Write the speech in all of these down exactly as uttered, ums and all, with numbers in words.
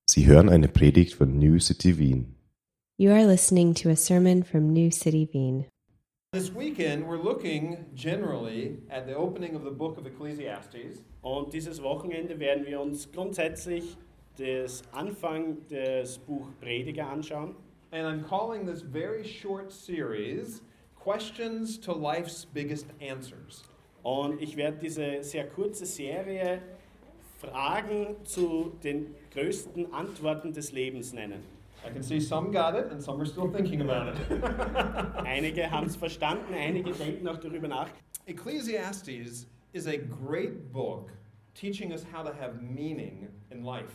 Sie hören eine Predigt von New City Wien. You are listening to a sermon from New City Wien. This weekend we're looking generally at the opening of the book of Ecclesiastes. Und dieses Wochenende werden wir uns grundsätzlich das Anfang des Buch Prediger anschauen. And I'm calling this very short series Questions to Life's Biggest Answers. Und ich werde diese sehr kurze Serie Fragen zu den größten Antworten des Lebens nennen. I can see some got it and some are still thinking about it. Einige haben es verstanden, einige denken auch darüber nach. Ecclesiastes is a great book teaching us how to have meaning in life.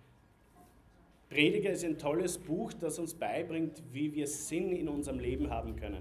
Prediger ist ein tolles Buch, das uns beibringt, wie wir Sinn in unserem Leben haben können.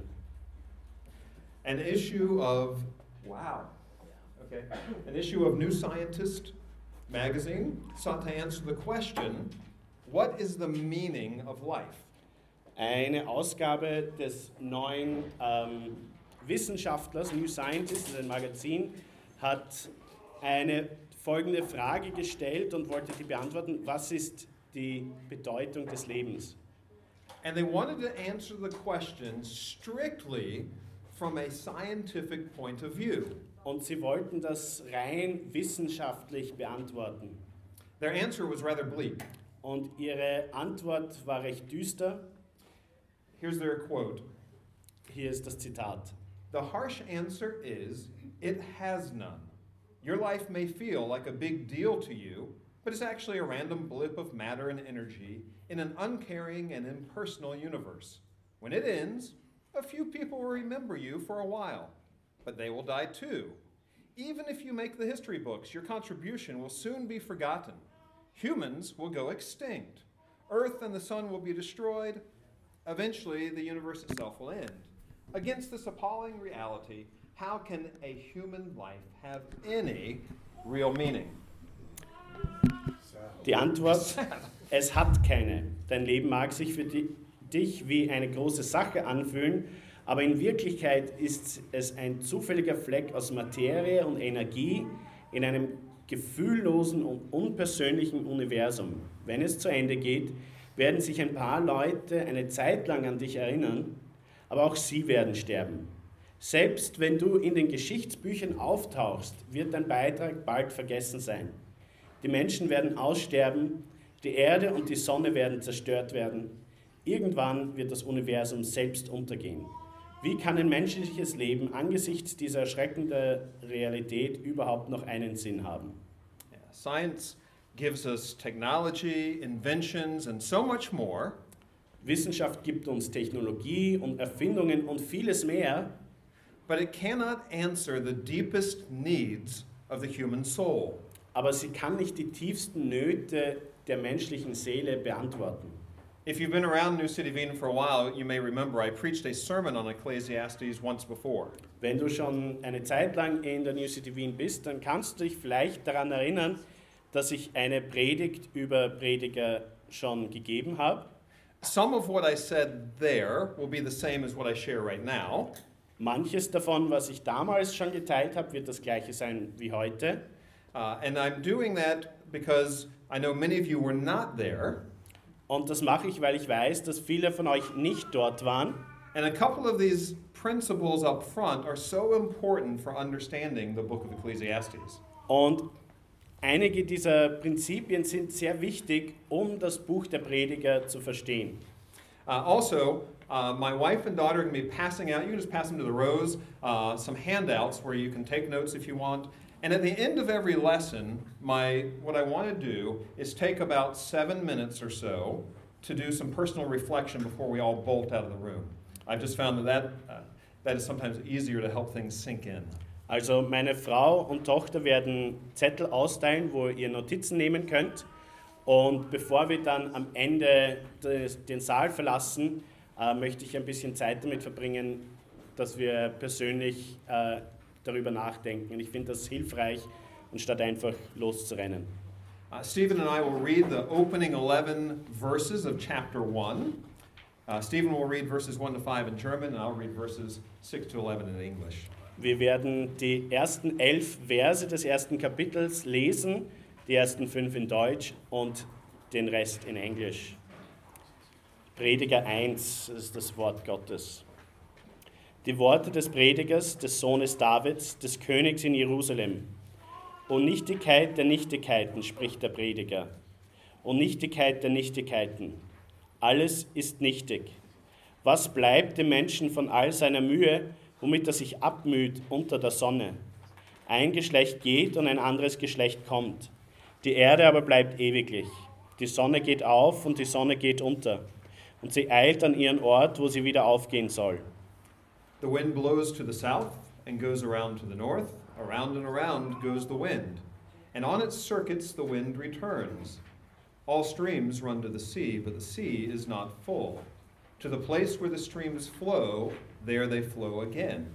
An issue of, wow, okay, an issue of New Scientist magazine sought to answer the question, what is the meaning of life? Eine Ausgabe des neuen ähm, Wissenschaftlers, New Scientist, das ist ein Magazin, hat eine folgende Frage gestellt und wollte die beantworten: Was ist die Bedeutung des Lebens? And they wanted to answer the question strictly from a scientific point of view. Und sie wollten das rein wissenschaftlich beantworten. Their answer was rather bleak. Und ihre Antwort war recht düster. Here's their quote. Hier ist das Zitat. The harsh answer is, it has none. Your life may feel like a big deal to you, but it's actually a random blip of matter and energy in an uncaring and impersonal universe. When it ends, a few people will remember you for a while, but they will die too. Even if you make the history books, your contribution will soon be forgotten. Humans will go extinct. Earth and the sun will be destroyed. Eventually, the universe itself will end. Against this appalling reality, how can a human life have any real meaning? Die Antwort: Es hat keine. Dein Leben mag sich für dich wie eine große Sache anfühlen, aber in Wirklichkeit ist es ein zufälliger Fleck aus Materie und Energie in einem gefühllosen und unpersönlichen Universum. Wenn es zu Ende geht, werden sich ein paar Leute eine Zeit lang an dich erinnern, aber auch sie werden sterben. Selbst wenn du in den Geschichtsbüchern auftauchst, wird dein Beitrag bald vergessen sein. Die Menschen werden aussterben, die Erde und die Sonne werden zerstört werden. Irgendwann wird das Universum selbst untergehen. Wie kann ein menschliches Leben angesichts dieser erschreckenden Realität überhaupt noch einen Sinn haben? Yeah, science gives us technology, inventions, and so much more. Wissenschaft gibt uns Technologie und Erfindungen und vieles mehr. But it cannot answer the deepest needs of the human soul. Aber sie kann nicht die tiefsten Nöte der menschlichen Seele beantworten. If you've been around New City Wien for a while, you may remember I preached a sermon on Ecclesiastes once before. Wenn du schon eine Zeit lang in der New City Wien bist, dann kannst du dich vielleicht daran erinnern, dass ich eine Predigt über Prediger schon gegeben habe. Some of what I said there will be the same as what I share right now. Manches davon, was ich damals schon geteilt habe, wird das gleiche sein wie heute. Uh, and I'm doing that because I know many of you were not there. Und das mache ich, weil ich weiß, dass viele von euch nicht dort waren. And a couple of these principles up front are so important for understanding the book of Ecclesiastes. Und einige dieser Prinzipien sind sehr wichtig, um das Buch der Prediger zu verstehen. Uh, also, uh, my wife and daughter are going to be passing out, you can just pass them to the rows, uh, some handouts where you can take notes if you want. And at the end of every lesson, my what I want to do is take about seven minutes or so to do some personal reflection before we all bolt out of the room. I've just found that that, uh, that is sometimes easier to help things sink in. Also meine Frau und Tochter werden Zettel austeilen, wo ihr Notizen nehmen könnt. Und bevor wir dann am Ende des, den Saal verlassen, äh, möchte ich ein bisschen Zeit damit verbringen, dass wir persönlich äh, darüber nachdenken. Und ich finde das hilfreich, anstatt einfach loszurennen. Uh, Stephen and I will read the opening eleven verses of chapter one. Uh, Stephen will read verses one to five in German, and I'll read verses six to eleven in English. Wir werden die ersten elf Verse des ersten Kapitels lesen, die ersten fünf in Deutsch und den Rest in Englisch. Prediger eins ist das Wort Gottes. Die Worte des Predigers, des Sohnes Davids, des Königs in Jerusalem. O Nichtigkeit der Nichtigkeiten, spricht der Prediger. O Nichtigkeit der Nichtigkeiten. Alles ist nichtig. Was bleibt dem Menschen von all seiner Mühe, womit er sich abmüht unter der Sonne? Ein Geschlecht geht und ein anderes Geschlecht kommt. Die Erde aber bleibt ewiglich. Die Sonne geht auf und die Sonne geht unter. Und sie eilt an ihren Ort, wo sie wieder aufgehen soll. The wind blows to the south and goes around to the north. Around and around goes the wind. And on its circuits the wind returns. All streams run to the sea, but the sea is not full. To the place where the streams flow, there they flow again.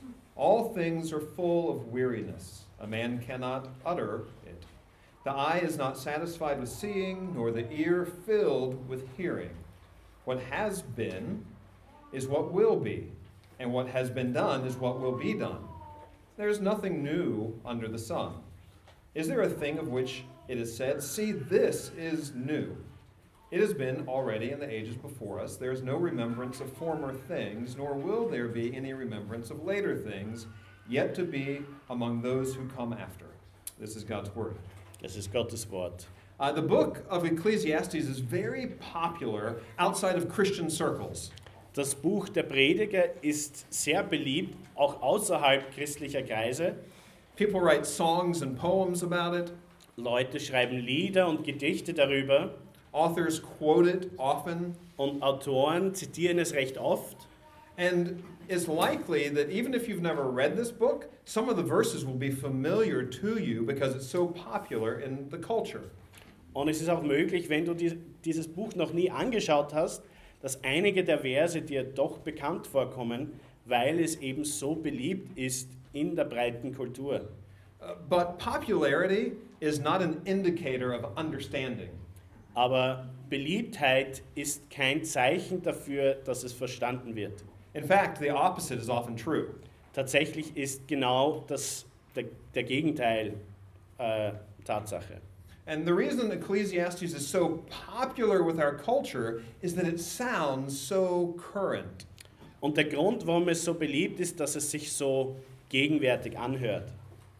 All things are full of weariness. A man cannot utter it. The eye is not satisfied with seeing, nor the ear filled with hearing. What has been is what will be, and what has been done is what will be done. There is nothing new under the sun. Is there a thing of which it is said, see, this is new? It has been already in the ages before us. There is no remembrance of former things, nor will there be any remembrance of later things, yet to be among those who come after. This is God's word. Das ist Gottes Wort. Uh, the book of Ecclesiastes is very popular outside of Christian circles. Das Buch der Prediger ist sehr beliebt, auch außerhalb christlicher Kreise. People write songs and poems about it. Leute schreiben Lieder und Gedichte darüber. Authors quote it often. Und Autoren zitieren es recht oft. And it's likely that even if you've never read this book, some of the verses will be familiar to you because it's so popular in the culture. Und es ist auch möglich, wenn du die, dieses Buch noch nie angeschaut hast, dass einige der Verse dir doch bekannt vorkommen, weil es eben so beliebt ist in der breiten Kultur. Uh, but popularity is not an indicator of understanding. Aber Beliebtheit ist kein Zeichen dafür, dass es verstanden wird. In fact, the opposite is often true. Tatsächlich ist genau das, der, der Gegenteil äh, Tatsache. And the reason Ecclesiastes is so popular with our culture is that it sounds so current. Und der Grund, warum es so beliebt ist, dass es sich so gegenwärtig anhört.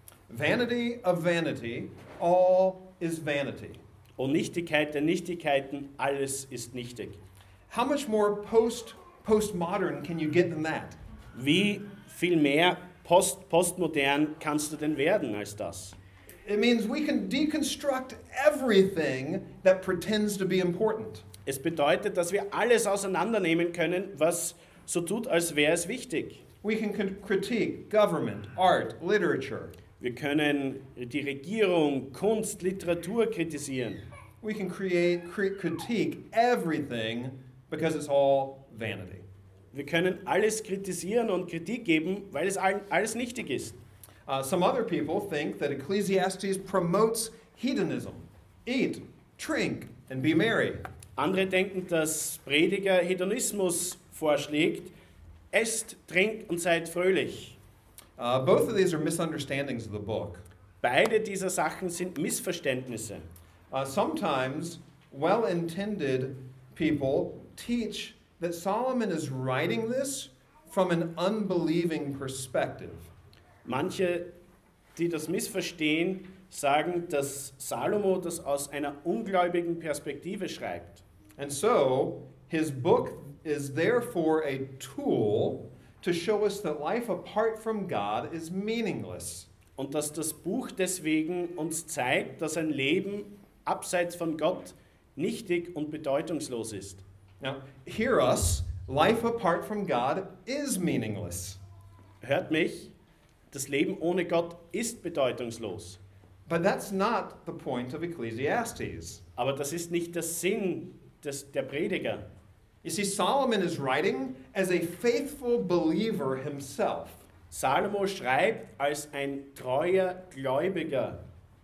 Vanity of vanity, all is vanity. Und Nichtigkeit der Nichtigkeiten, alles ist nichtig. How much more post postmodern can you get than that? Wie viel mehr post postmodern kannst du denn werden als das? It means we can deconstruct everything that pretends to be important. Es bedeutet, dass wir alles auseinandernehmen können, was so tut, als wäre es wichtig. We can critique government, art, literature. Wir können die Regierung, Kunst, Literatur kritisieren. We can create, cri- critique everything because it's all vanity. Wir können alles kritisieren und Kritik geben, weil es all, alles nichtig ist. Uh, some other people think that Ecclesiastes promotes hedonism. Eat, drink, and be merry. Andere denken, dass Prediger Hedonismus vorschlägt. Esst, trinkt und seid fröhlich. Uh, both of these are misunderstandings of the book. Beide dieser Sachen sind Missverständnisse. Uh, sometimes well-intended people teach that Solomon is writing this from an unbelieving perspective. Manche, die das missverstehen, sagen, dass Salomo das aus einer ungläubigen Perspektive schreibt. And so, his book is therefore a tool to show us that life apart from God is meaningless. Und dass das Buch deswegen uns zeigt, dass ein Leben abseits von Gott nichtig und bedeutungslos ist. Now, hear us, life apart from God is meaningless. Hört mich, das Leben ohne Gott ist bedeutungslos. But that's not the point of Ecclesiastes. Aber das ist nicht der Sinn des, der Prediger. You see, Solomon is writing as a faithful believer himself. Salomo schreibt als ein treuer Gläubiger.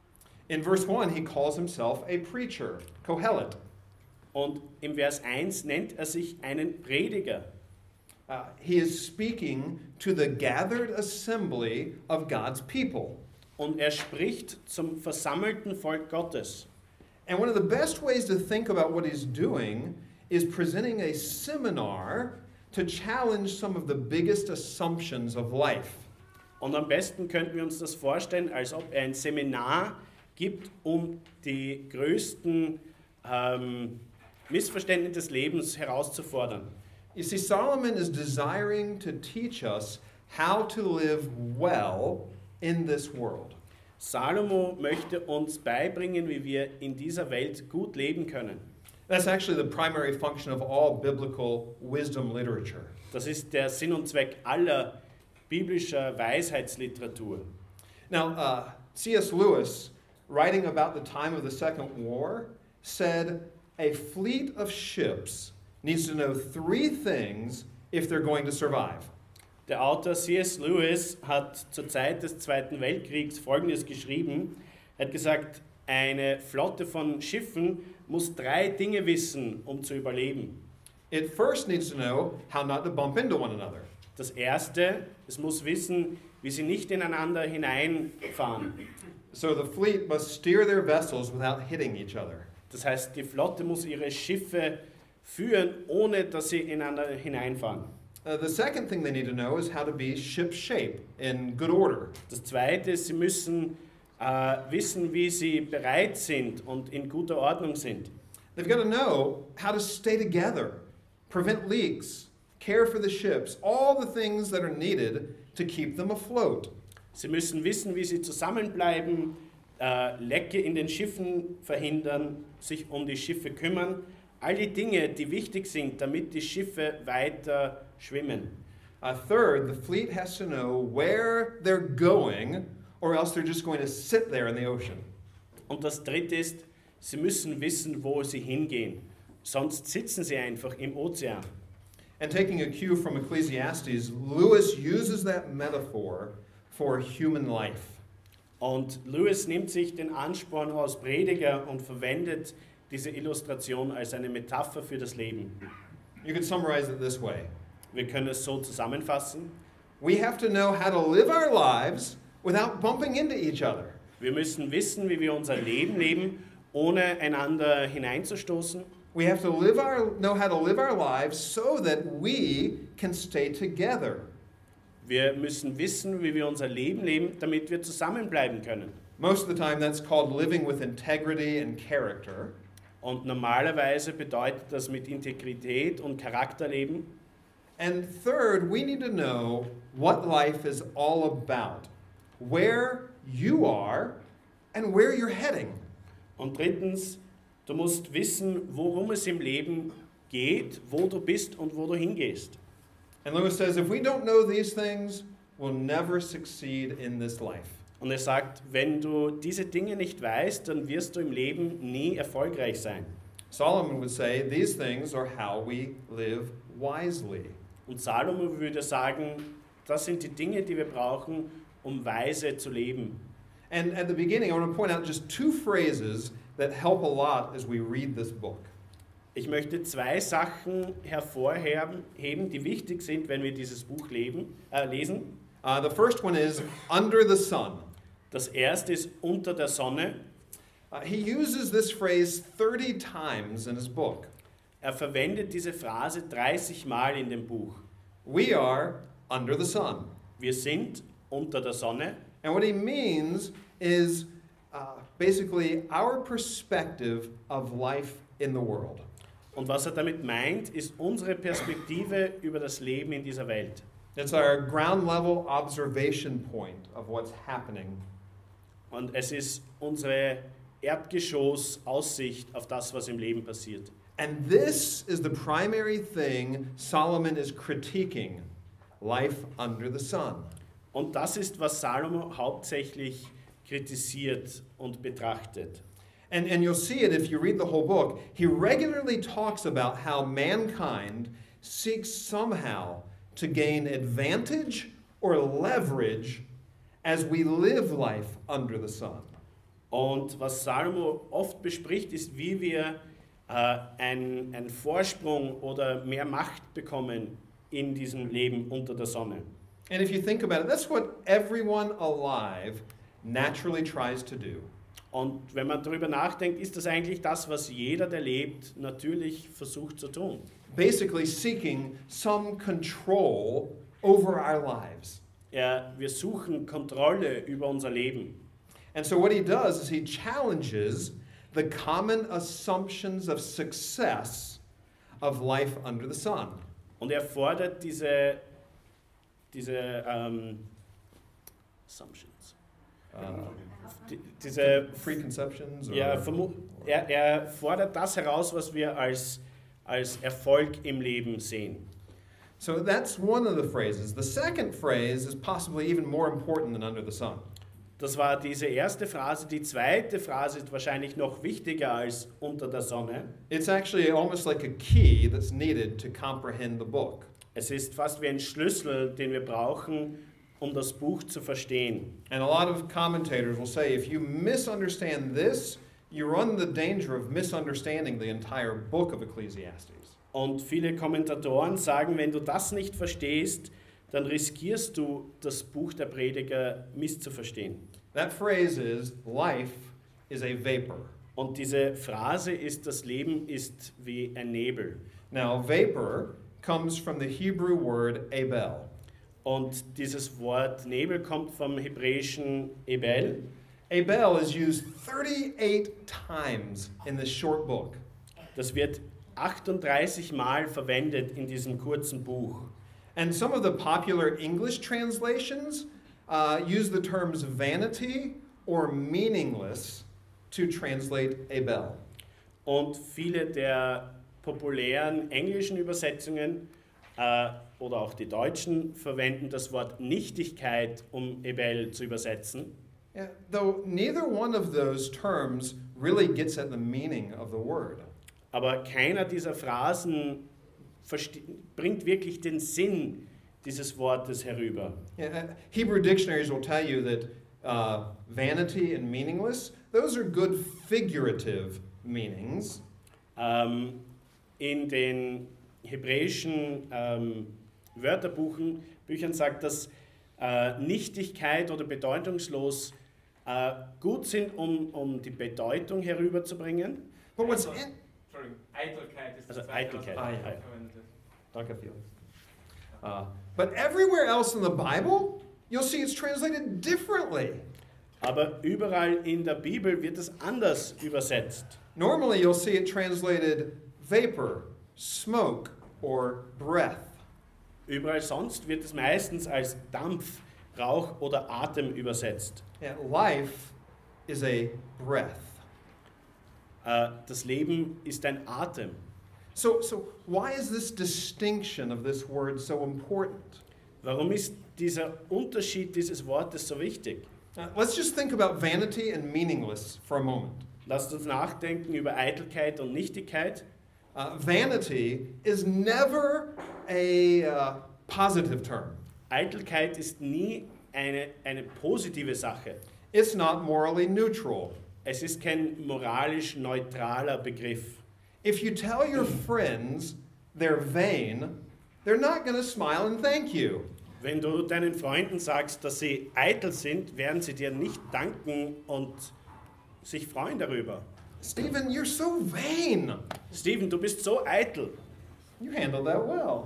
In verse one, he calls himself a preacher, Kohelet. Und im Vers eins nennt er sich einen Prediger. Uh, he is speaking to the gathered assembly of God's people. Und er spricht zum versammelten Volk Gottes. And one of the best ways to think about what he's doing is presenting a seminar to challenge some of the biggest assumptions of life. Und am besten könnten wir uns das vorstellen, als ob er ein Seminar gibt, um die größten ähm, Missverständnisse des Lebens herauszufordern. You see, Solomon is desiring to teach us how to live well in this world. Salomo möchte uns beibringen, wie wir in dieser Welt gut leben können. That's actually the primary function of all biblical wisdom literature. Das ist der Sinn und Zweck aller biblischer Weisheitsliteratur. Now, uh, C S Lewis, writing about the time of the Second War, said a fleet of ships needs to know three things if they're going to survive. Der Autor C S Lewis hat zur Zeit des Zweiten Weltkriegs Folgendes geschrieben. Er hat gesagt, eine Flotte von Schiffen muss drei Dinge wissen, um zu überleben. It first needs to know how not to bump into one another. Das Erste, es muss wissen, wie sie nicht ineinander hineinfahren. So the fleet must steer their vessels without hitting each other. Das heißt, die Flotte muss ihre Schiffe führen, ohne dass sie ineinander hineinfahren. Uh, the second thing they need to know is how to be ship shape in good order. Das Zweite ist, sie müssen äh, wissen, wie sie bereit sind und in guter Ordnung sind. They've got to know how to stay together, prevent leaks, care for the ships, all the things that are needed to keep them afloat. Sie müssen wissen, wie sie zusammenbleiben, äh, Lecke in den Schiffen verhindern, sich um die Schiffe kümmern. All die Dinge, die wichtig sind, damit die Schiffe weiter schwimmen. Uh, third, the fleet has to know where they're going, or else they're just going to sit there in the ocean. Und das Dritte ist, sie müssen wissen, wo sie hingehen. Sonst sitzen sie einfach im Ozean. And taking a cue from Ecclesiastes, Lewis uses that metaphor for human life. Und Lewis nimmt sich den Ansporn aus Prediger und verwendet diese Illustration als eine Metapher für das Leben. You could summarize it this way. Wir können es so zusammenfassen. We have to know how to live our lives without bumping into each other. Wir müssen wissen, wie wir unser Leben leben, ohne einander hineinzustoßen. We have to live our, know how to live our lives so that we can stay together. Wir müssen wissen, wie wir unser Leben leben, damit wir zusammenbleiben können. Most of the time that's called living with integrity and character. Und normalerweise bedeutet das mit Integrität und Charakter leben. And third, we need to know what life is all about, where you are and where you're heading. Und drittens, du musst wissen, worum es im Leben geht, wo du bist und wo du hingehst. And Lewis says, if we don't know these things, we'll never succeed in this life. Und er sagt, wenn du diese Dinge nicht weißt, dann wirst du im Leben nie erfolgreich sein. Solomon would say, these things are how we live wisely. Und Salomo würde sagen, das sind die Dinge, die wir brauchen, um weise zu leben. And at the beginning, I want to point out just two phrases that help a lot as we read this book. Ich möchte zwei Sachen hervorheben, die wichtig sind, wenn wir dieses Buch leben, äh, lesen. Uh, the first one is under the sun. Das erste ist unter der Sonne. Uh, he uses this phrase thirty times in his book. Er verwendet diese Phrase dreißig Mal in dem Buch. We are under the sun. Wir sind unter der Sonne. And what he means is uh, basically our perspective of life in the world. Und was er damit meint, ist unsere Perspektive über das Leben in dieser Welt. It's our ground level observation point of what's happening. Und es ist unsere Erdgeschoss-Aussicht auf das, was im Leben passiert. And this is the primary thing Solomon is critiquing, life under the sun. Und das ist, was Salomo hauptsächlich kritisiert und betrachtet. And, and you'll see it if you read the whole book. He regularly talks about how mankind seeks somehow to gain advantage or leverage as we live life under the sun. Und was Salomo oft bespricht, ist, wie wir äh, einen, einen Vorsprung oder mehr Macht bekommen in diesem Leben unter der Sonne. And if you think about it, that's what everyone alive naturally tries to do. Und wenn man darüber nachdenkt, ist das eigentlich das, was jeder, der lebt, natürlich versucht zu tun. Basically seeking some control over our lives. Er, wir suchen Kontrolle über unser Leben. And so what he does is he challenges the common assumptions of success of life under the sun. Und er fordert diese, diese ähm, Assumptions. Uh, Die, diese, preconceptions? Or, ja, vermu- er, er fordert das heraus, was wir als, als Erfolg im Leben sehen. So that's one of the phrases. The second phrase is possibly even more important than under the sun. Das war diese erste Phrase. Die zweite Phrase ist wahrscheinlich noch wichtiger als unter der Sonne. It's actually almost like a key that's needed to comprehend the book. Es ist fast wie ein Schlüssel, den wir brauchen, um das Buch zu verstehen. And a lot of commentators will say if you misunderstand this, you run the danger of misunderstanding the entire book of Ecclesiastes. Und viele Kommentatoren sagen, wenn du das nicht verstehst, dann riskierst du, das Buch der Prediger misszuverstehen. That phrase is, life is a vapor. Und diese Phrase ist, das Leben ist wie ein Nebel. Now, vapor comes from the Hebrew word abel. Und dieses Wort Nebel kommt vom hebräischen Ebel. Abel is used thirty-eight times in this short book. Das wird achtunddreißig Mal verwendet in diesem kurzen Buch. And some of the popular English translations uh, use the terms vanity or meaningless to translate Abel. Und viele der populären englischen Übersetzungen äh, oder auch die deutschen verwenden das Wort Nichtigkeit, um Ebel zu übersetzen. Yeah, though neither one of those terms really gets at the meaning of the word. Aber keiner dieser Phrasen bringt wirklich den Sinn dieses Wortes herüber. Yeah, uh, Hebrew dictionaries will tell you that uh, vanity and meaningless, those are good figurative meanings. Ähm, in den hebräischen ähm, Wörterbuchen, Büchern sagt, dass äh, Nichtigkeit oder bedeutungslos äh, gut sind, um, um die Bedeutung herüberzubringen. But what's Also, in... Entschuldigung, Eitelkeit ist Also das Zweite, was Eitelkeit, man ah, ja. verwendet. Danke, Felix. Uh, but everywhere else in the Bible, you'll see it's translated differently. Aber überall in der Bibel wird es anders übersetzt. Normally, you'll see it translated vapor, smoke, or breath. Überall sonst wird es meistens als Dampf, Rauch oder Atem übersetzt. Yeah, life is a breath. Äh, das Leben ist ein Atem. So, so why is this distinction of this word so important? Warum ist dieser Unterschied dieses Wortes so wichtig? Uh, let's just think about vanity and meaningless for a moment. Lasst uns nachdenken über Eitelkeit und Nichtigkeit. Uh, vanity is never a uh, positive term. Eitelkeit ist nie eine, eine positive Sache. It's not morally neutral. Es ist kein moralisch neutraler Begriff. If you tell your friends they're vain, they're not going to smile and thank you. Wenn du deinen Freunden sagst, dass sie eitel sind, werden sie dir nicht danken und sich freuen darüber. Stephen, you're so vain. Steven, du bist so eitel. You handled that well.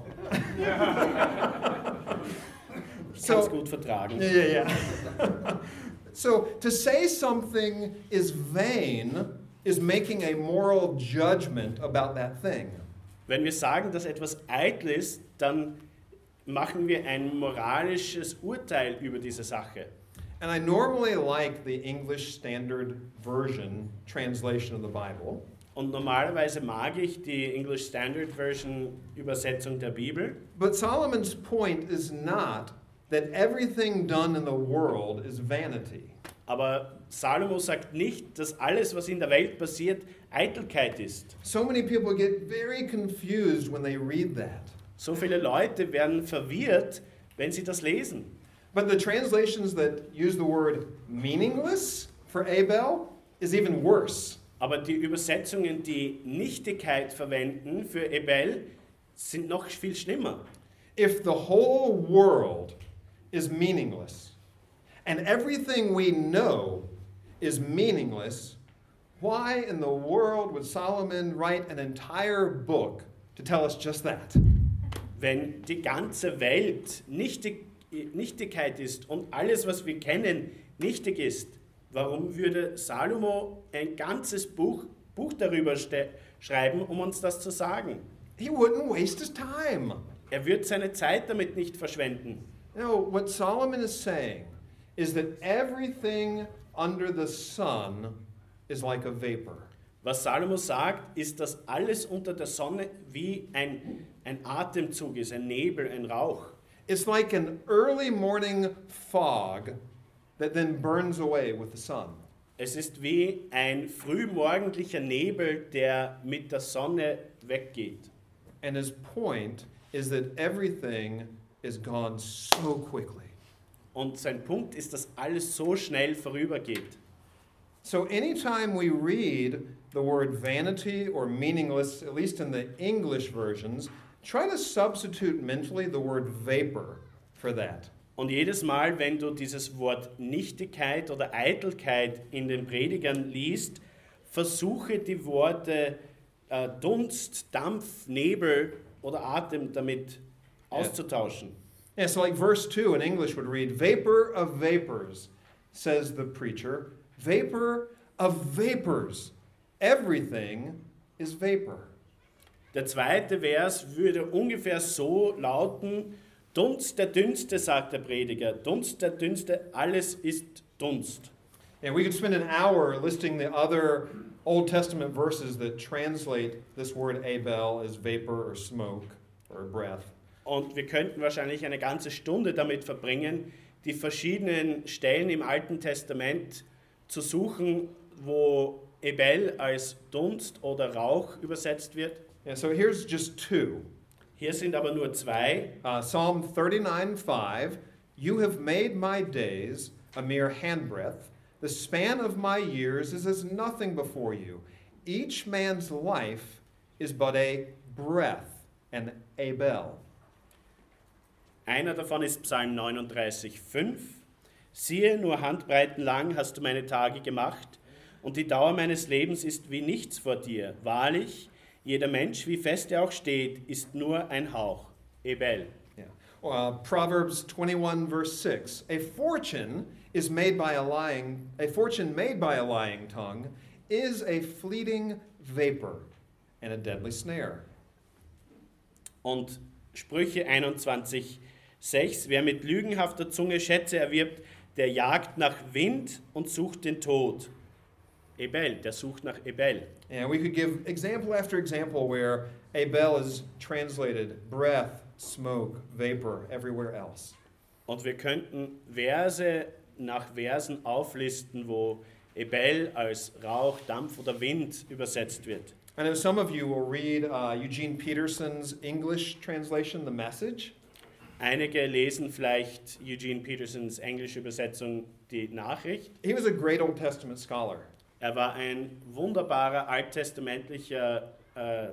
Ich So- kann es gut vertragen. Yeah, yeah, yeah. So to say something is vain is making a moral judgment about that thing. Wenn wir sagen, dass etwas eitel ist, dann machen wir ein moralisches Urteil über diese Sache. And I normally like the English Standard Version translation of the Bible. Und normalerweise mag ich die English Standard Version Übersetzung der Bibel. But Solomon's point is not that everything done in the world is vanity. Aber Salomo sagt nicht, dass alles, was in der Welt passiert, Eitelkeit ist. So many people get very confused when they read that. So viele Leute werden verwirrt, wenn sie das lesen. But the translations that use the word meaningless for Abel is even worse. Aber die Übersetzungen, die Nichtigkeit verwenden für Ebel, sind noch viel schlimmer. If the whole world is meaningless and everything we know is meaningless, why in the world would Solomon write an entire book to tell us just that? Wenn die ganze Welt Nichtig, Nichtigkeit ist und alles, was wir kennen, nichtig ist, warum würde Salomo ein ganzes Buch, Buch darüber ste- schreiben, um uns das zu sagen? He wouldn't waste his time. Er wird seine Zeit damit nicht verschwenden. No, what Solomon is saying is that everything under the sun is like a vapor. Was Salomo sagt, ist, dass alles unter der Sonne wie ein, ein Atemzug ist, ein Nebel, ein Rauch. It's like an early morning fog that then burns away with the sun. Es ist wie ein frühmorgendlicher Nebel, der mit der Sonne weggeht. And his point is that everything is gone so quickly. Und sein Punkt ist, dass alles so schnell vorübergeht. So anytime we read the word vanity or meaningless, at least in the English versions, try to substitute mentally the word vapor for that. Und jedes Mal, wenn du dieses Wort Nichtigkeit oder Eitelkeit in den Predigern liest, versuche die Worte äh, Dunst, Dampf, Nebel oder Atem damit auszutauschen. Yeah, so like verse two in English would read, vapor of vapors, says the preacher. Vapor of vapors. Everything is vapor. Der zweite Vers würde ungefähr so lauten, Dunst der Dünste, sagt der Prediger. Dunst der Dünste, alles ist Dunst. And we could spend an hour listing the other Old Testament verses that translate this word Abel as vapor or smoke or breath. Und wir könnten wahrscheinlich eine ganze Stunde damit verbringen, die verschiedenen Stellen im Alten Testament zu suchen, wo Ebel als Dunst oder Rauch übersetzt wird. Yeah, so here's just two. Hier sind aber nur zwei. Uh, Psalm thirty-nine five, you have made my days a mere handbreadth. The span of my years is as nothing before you. Each man's life is but a breath, an Abel. Einer davon ist Psalm neununddreißig fünf. Siehe, nur Handbreiten lang hast du meine Tage gemacht, und die Dauer meines Lebens ist wie nichts vor dir. Wahrlich, jeder Mensch, wie fest er auch steht, ist nur ein Hauch. Ebel. Yeah. Uh, Proverbs twenty-one verse six. A fortune is made by a lying, a fortune made by a lying tongue is a fleeting vapor and a deadly snare. Und Sprüche einundzwanzig sechs. Wer mit lügenhafter Zunge Schätze erwirbt, der jagt nach Wind und sucht den Tod. Ebel, der sucht nach Ebel. And we could give example after example where Abel is translated breath, smoke, vapor, everywhere else. Und wir könnten Verse nach Versen auflisten, wo Ebel als Rauch, Dampf oder Wind übersetzt wird. I know some of you will read uh, Eugene Peterson's English translation, The Message. Einige lesen vielleicht Eugene Petersons englische Übersetzung, die Nachricht. He was a great Old Testament scholar. Er war ein wunderbarer alttestamentlicher äh,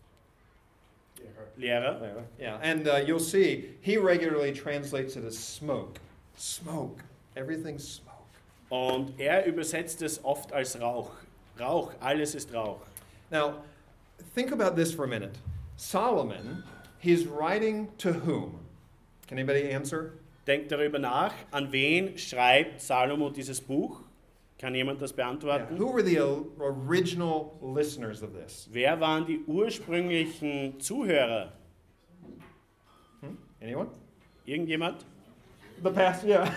Lehrer. Yeah, and uh, you'll see he regularly translates it as smoke. Smoke. Everything's smoke. Und er übersetzt es oft als Rauch. Rauch, alles ist Rauch. Now, think about this for a minute. Solomon, he's writing to whom? Can anybody answer? Denkt darüber nach, an wen schreibt Salomo dieses Buch? Kann jemand das Yeah. beantworten? Who were the o- original listeners of this? Wer waren die ursprünglichen Zuhörer? Hmm? Anyone? Irgendjemand? The past, yeah.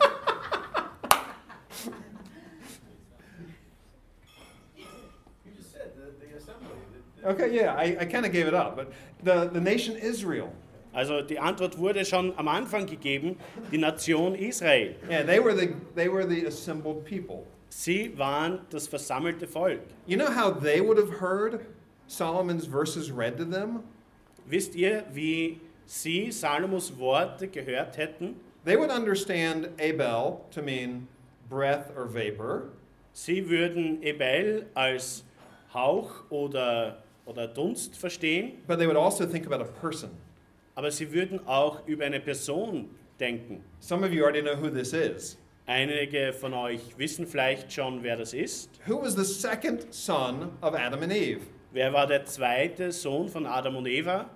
You just said the, the assembly. The, the Okay, yeah, I, I kind of gave it up, but the, the nation Israel. Also die Antwort wurde schon am Anfang gegeben, die Nation Israel. Yeah, they were the they were the assembled people. Sie waren das versammelte Volk. You know how they would have heard Solomon's verses read to them? Wisst ihr, wie sie Salomos Worte gehört hätten? They would understand Abel to mean breath or vapor, Sie würden Ebel als Hauch oder, oder Dunst verstehen, but they would also think about a person. aber sie würden auch über eine Person denken. Some of you already know who this is. Einige von euch wissen vielleicht schon, wer das ist. Who was the second son of Adam and Eve? Wer war der zweite Sohn von Adam und Eva?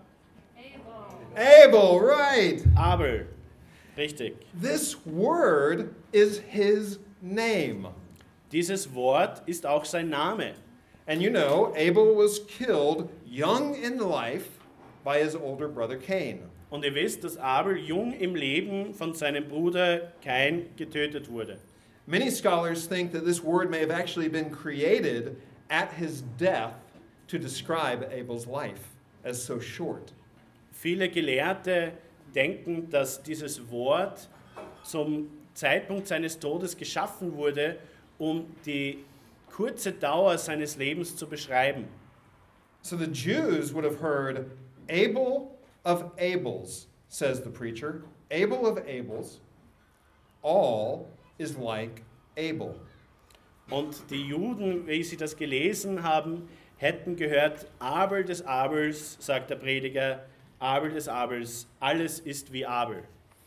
Abel, right. Abel. Richtig. This word is his name. Dieses Wort ist auch sein Name. And you know, Abel was killed young in life by his older brother Cain. Und ihr wisst, dass Abel jung im Leben von seinem Bruder Kain getötet wurde. Many scholars think that this word may have actually been created at his death to describe Abel's life as so short. Viele Gelehrte denken, dass dieses Wort zum Zeitpunkt seines Todes geschaffen wurde, um die kurze Dauer seines Lebens zu beschreiben. So the Jews would have heard Abel of Abels, says the preacher. Abel of Abels, all is like Abel. Und die Juden, wie sie das gelesen haben, hätten gehört, Abel des Abels, sagt der Prediger, Abel des Abels, alles ist wie Abel.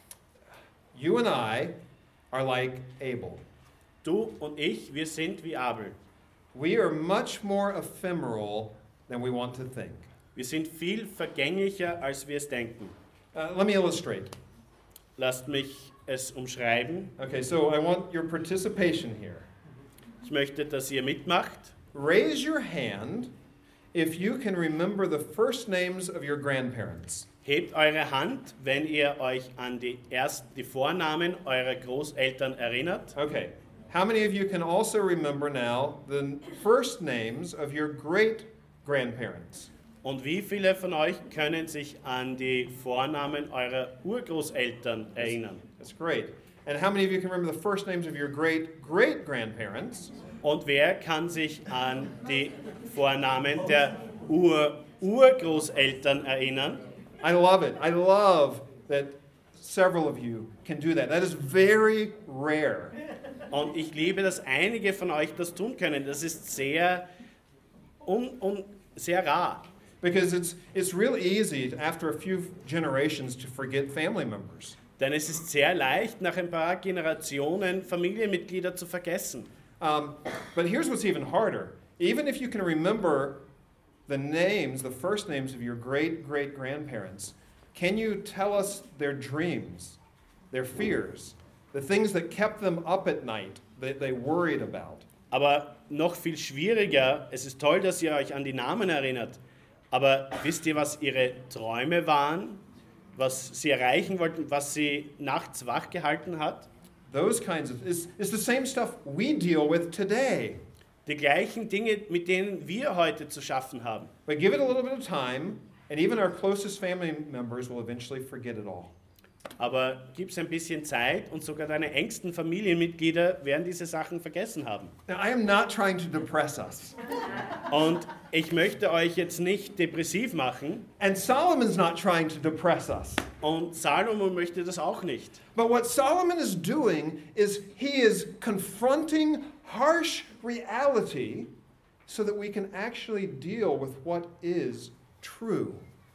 You and I are like Abel. Du und ich, wir sind wie Abel. We are much more ephemeral than we want to think. Wir sind viel vergänglicher, als wir es denken. Uh, let me illustrate. Lasst mich es umschreiben. Okay, so I want your participation here. Ich möchte, dass ihr mitmacht. Raise your hand if you can remember the first names of your grandparents. Hebt eure Hand, wenn ihr euch an die, ersten, die Vornamen eurer Großeltern erinnert. Okay, how many of you can also remember now the first names of your great-grandparents? Und wie viele von euch können sich an die Vornamen eurer Urgroßeltern erinnern? That's great. And how many of you can remember the first names of your great-great-grandparents? Und wer kann sich an die Vornamen der Ur-Urgroßeltern erinnern? I love it. I love that several of you can do that. That is very rare. Und ich liebe, dass einige von euch das tun können. Das ist sehr, un, un, sehr rar. Because it's, it's real easy to, after a few generations to forget family members. Denn es ist sehr leicht, nach ein paar Generationen Familienmitglieder zu vergessen. Um, but here's what's even harder. Even if you can remember the names, the first names of your great-great-grandparents, can you tell us their dreams, their fears, the things that kept them up at night, that they worried about? Aber noch viel schwieriger, es ist toll, dass ihr euch an die Namen erinnert, aber wisst ihr, was ihre Träume waren, was sie erreichen wollten, was sie nachts wach gehalten hat? Those kinds of, it's, it's the same stuff we deal with today. Die gleichen Dinge, mit denen wir heute zu schaffen haben. But give it a little bit of time, and even our closest family members will eventually forget it all. Aber gib es ein bisschen Zeit und sogar deine engsten Familienmitglieder werden diese Sachen vergessen haben. Now, I am not trying to depress us. Und ich möchte euch jetzt nicht depressiv machen. And Solomon's not trying to depress us. Und Salomo möchte das auch nicht. But what Solomon is doing is he is confronting harsh reality so that we can actually deal with what is true.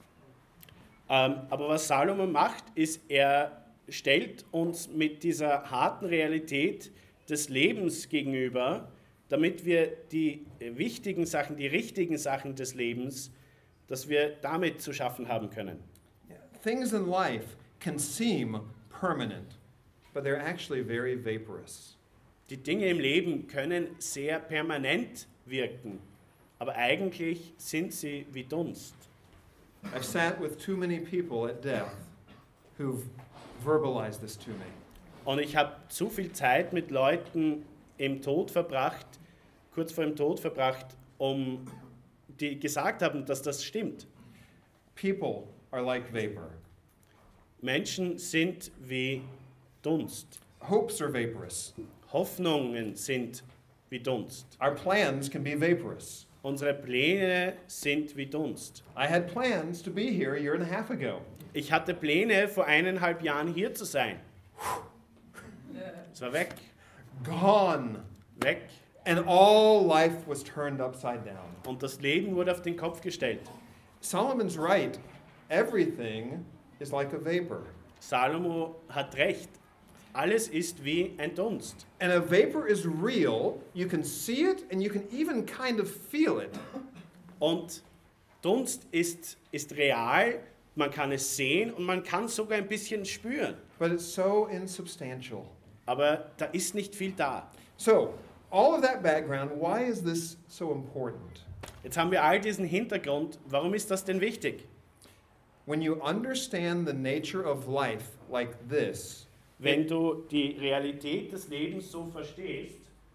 Ähm, aber was Salomo macht, ist, er stellt uns mit dieser harten Realität des Lebens gegenüber, damit wir die wichtigen Sachen, die richtigen Sachen des Lebens, dass wir damit zu schaffen haben können. Things in life can seem permanent, but they're actually very vaporous. Die Dinge im Leben können sehr permanent wirken, aber eigentlich sind sie wie Dunst. I've sat with too many people at death who've verbalized this to me. Und ich habe zu viel Zeit mit Leuten im Tod verbracht, kurz vor dem Tod verbracht, um die gesagt haben, dass das stimmt. People are like vapor. Menschen sind wie Dunst. Hopes are vaporous. Hoffnungen sind wie Dunst. Our plans can be vaporous. Unsere Pläne sind wie Dunst. I had plans to be here a year and a half ago. Ich hatte Pläne, vor eineinhalb Jahren hier zu sein. Es war weg, Gone. weg. And all life was turned upside down. Und das Leben wurde auf den Kopf gestellt. Solomon's right. Everything is like a vapor. Salomo hat recht. alles ist wie ein Dunst. And a vapor is real. You can see it and you can even kind of feel it. Und Dunst ist, ist real, man kann es sehen und man kann es sogar ein bisschen spüren. But it's so insubstantial. Aber da ist nicht viel da. So, all of that background, why is this so important? Jetzt haben wir all diesen Hintergrund. Warum ist das denn wichtig? When you understand the nature of life like this, Wenn du die Realität des Lebens so verstehst,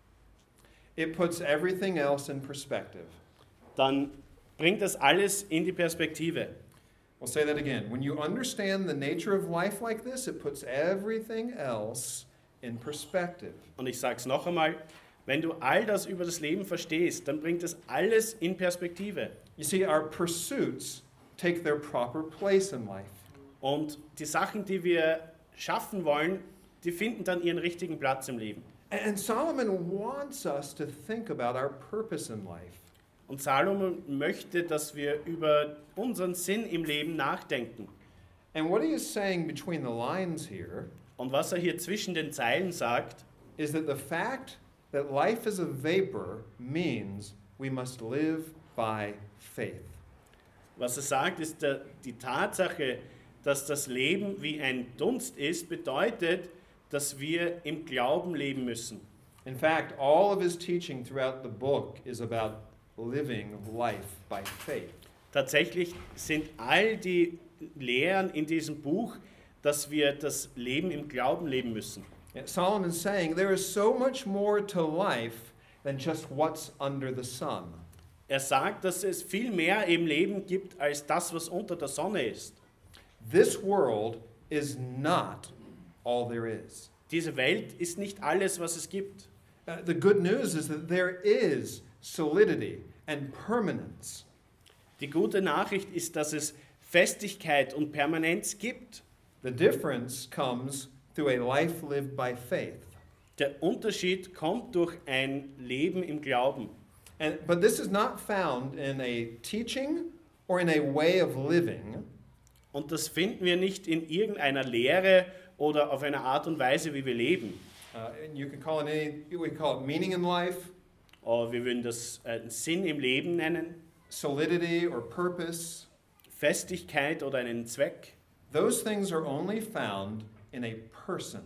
it puts everything else in perspective. dann bringt das alles in die Perspektive. We'll say that again. When you understand the nature of life like this, it puts everything else in perspective. Und ich sage es noch einmal, wenn du all das über das Leben verstehst, dann bringt das alles in Perspektive. You see, our pursuits take their proper place in life. Und die Sachen, die wir schaffen wollen, die finden dann ihren richtigen Platz im Leben. And Solomon wants us to think about our purpose in life. Und Salomon möchte, dass wir über unseren Sinn im Leben nachdenken. And what he is saying between the lines here Und was er hier zwischen den Zeilen sagt, is that the fact that life is a vapor means we must live by faith. was er sagt, ist der, die Tatsache, dass das Leben wie ein Dunst ist, bedeutet, dass wir im Glauben leben müssen. In fact, all of his teaching throughout the book is about living life by faith. Tatsächlich sind all die Lehren in diesem Buch, dass wir das Leben im Glauben leben müssen. And Solomon's saying there is so much more to life than just what's under the sun. Er sagt, dass es viel mehr im Leben gibt als das, was unter der Sonne ist. This world is not all there is. Diese Welt ist nicht alles, was es gibt. Uh, the good news is that there is solidity and permanence. Die gute Nachricht ist, dass es Festigkeit und Permanenz gibt. The difference comes through a life lived by faith. Der Unterschied kommt durch ein Leben im Glauben. And, but this is not found in a teaching or in a way of living. Und das finden wir nicht in irgendeiner Lehre oder auf einer Art und Weise, wie wir leben. Uh, and you can call it any, we call it meaning in life, Oder wir würden das äh, Sinn im Leben nennen, solidity or purpose. Festigkeit oder einen Zweck. Those things are only found in a person.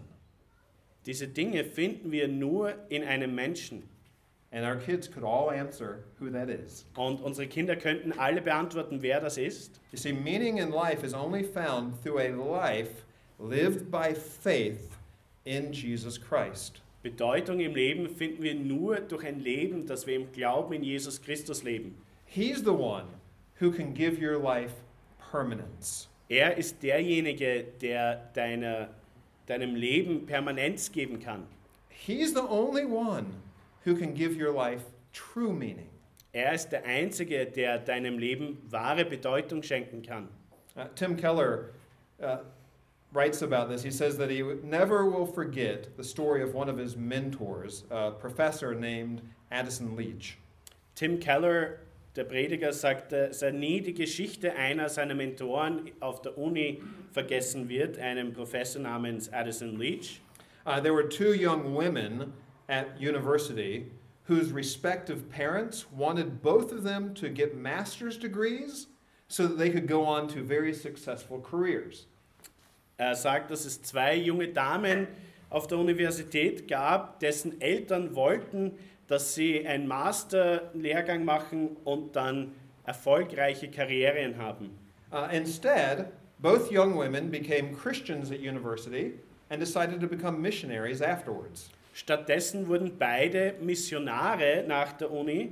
Diese Dinge finden wir nur in einem Menschen. And our kids could all answer who that is. Und unsere Kinder könnten alle beantworten, wer das ist. You see, meaning in life is only found through a life lived by faith in Jesus Christ. Bedeutung im Leben finden wir nur durch ein Leben, das wir im Glauben in Jesus Christus leben. He's the one who can give your life permanence. Er ist derjenige, der deiner, deinem Leben Permanenz geben kann. He's the only one who can give your life true meaning. Er ist der Einzige, der deinem Leben wahre Bedeutung schenken kann. Uh, Tim Keller uh, writes about this. He says that he never will forget the story of one of his mentors, a professor named Addison Leach. Tim Keller, der Prediger, sagt, dass er nie die Geschichte einer seiner Mentoren auf der Uni vergessen wird, einem Professor namens Addison Leach. Uh, there were two young women at university whose respective parents wanted both of them to get master's degrees so that they could go on to very successful careers. Er sagt, dass es zwei junge Damen auf der Universität gab, dessen Eltern wollten, dass sie einen Masterlehrgang machen und dann erfolgreiche Karrieren haben. Uh, instead, both young women became Christians at university and decided to become missionaries afterwards. Stattdessen wurden beide Missionare nach der Uni,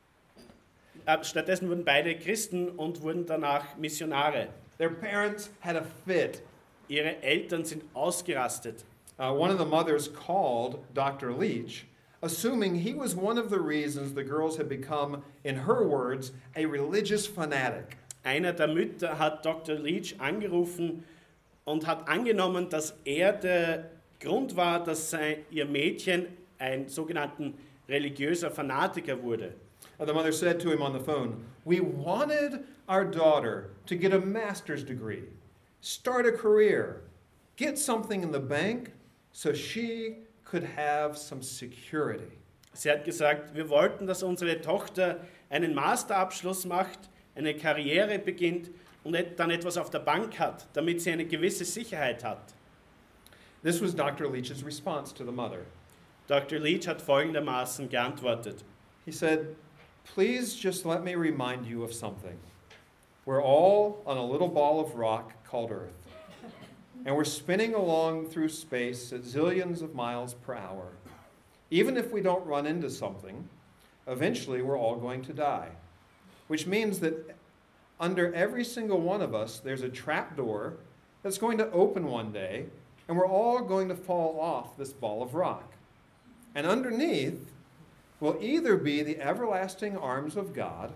äh, stattdessen wurden beide Christen und wurden danach Missionare. Their parents had a fit. Ihre Eltern sind ausgerastet. Uh, one of the mothers called Doctor Leach, assuming he was one of the reasons the girls had become, in her words, a religious fanatic. Einer der Mütter hat Doktor Leach angerufen und hat angenommen, dass er der Grund war, dass sein, ihr Mädchen ein sogenannten religiöser Fanatiker wurde. Uh, the mother said to him on the phone, "We wanted our daughter to get a master's degree, start a career, get something in the bank, so she could have some security. Sie hat gesagt, wir wollten, dass unsere Tochter einen Masterabschluss macht, eine Karriere beginnt und dann etwas auf der Bank hat, damit sie eine gewisse Sicherheit hat. This was Doctor Leach's response to the mother. Doktor Leach hat folgendermaßen geantwortet. He said, "Please just let me remind you of something. We're all on a little ball of rock called Earth, and we're spinning along through space at zillions of miles per hour. Even if we don't run into something, eventually we're all going to die, which means that under every single one of us, there's a trap door that's going to open one day, and we're all going to fall off this ball of rock. And underneath will either be the everlasting arms of God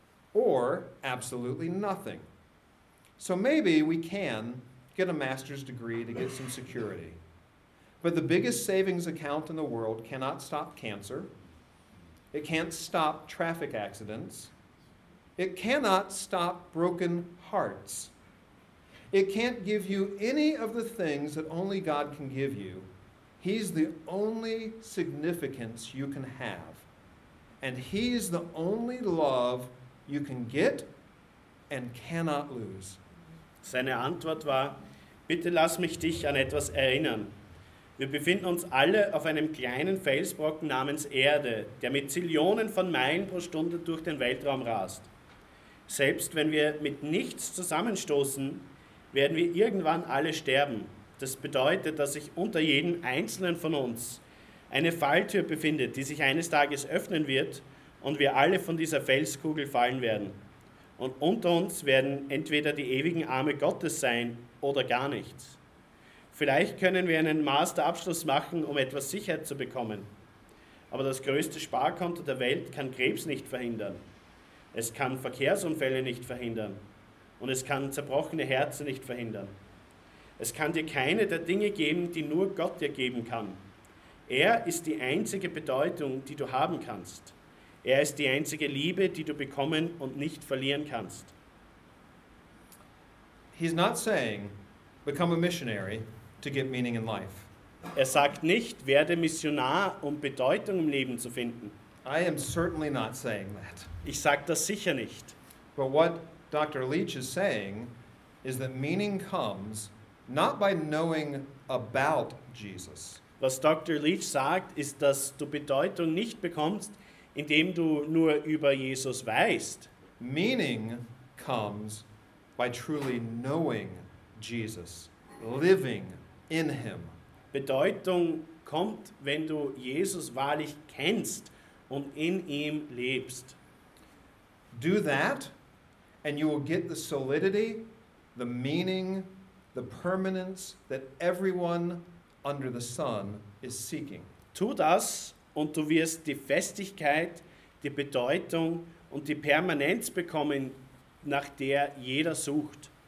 or absolutely nothing. So maybe we can get a master's degree to get some security. But the biggest savings account in the world cannot stop cancer. It can't stop traffic accidents. It cannot stop broken hearts. It can't give you any of the things that only God can give you. He's the only significance you can have. And He's the only love you can get and cannot lose." Seine Antwort war, bitte lass mich dich an etwas erinnern. Wir befinden uns alle auf einem kleinen Felsbrocken namens Erde, der mit Zillionen von Meilen pro Stunde durch den Weltraum rast. Selbst wenn wir mit nichts zusammenstoßen, werden wir irgendwann alle sterben. Das bedeutet, dass sich unter jedem Einzelnen von uns eine Falltür befindet, die sich eines Tages öffnen wird und wir alle von dieser Felskugel fallen werden. Und unter uns werden entweder die ewigen Arme Gottes sein oder gar nichts. Vielleicht können wir einen Masterabschluss machen, um etwas Sicherheit zu bekommen. Aber das größte Sparkonto der Welt kann Krebs nicht verhindern. Es kann Verkehrsunfälle nicht verhindern. Und es kann zerbrochene Herzen nicht verhindern. Es kann dir keine der Dinge geben, die nur Gott dir geben kann. Er ist die einzige Bedeutung, die du haben kannst. Er ist die einzige Liebe, die du bekommen und nicht verlieren kannst. He's not saying, become a missionary to get meaning in life. Er sagt nicht, werde Missionar, um Bedeutung im Leben zu finden. I am certainly not saying that. Ich sage das sicher nicht. But what Doctor Leach is saying is that meaning comes not by knowing about Jesus. Was Doktor Leach sagt, ist, dass du Bedeutung nicht bekommst, indem du nur über Jesus weißt. Meaning comes by truly knowing Jesus, living in Him. Bedeutung kommt, wenn du Jesus wahrlich kennst und in ihm lebst. Do that, and you will get the solidity, the meaning, the permanence that everyone under the sun is seeking. Tu das und du wirst die Festigkeit, die Bedeutung und die Permanenz bekommen, nach der jeder sucht.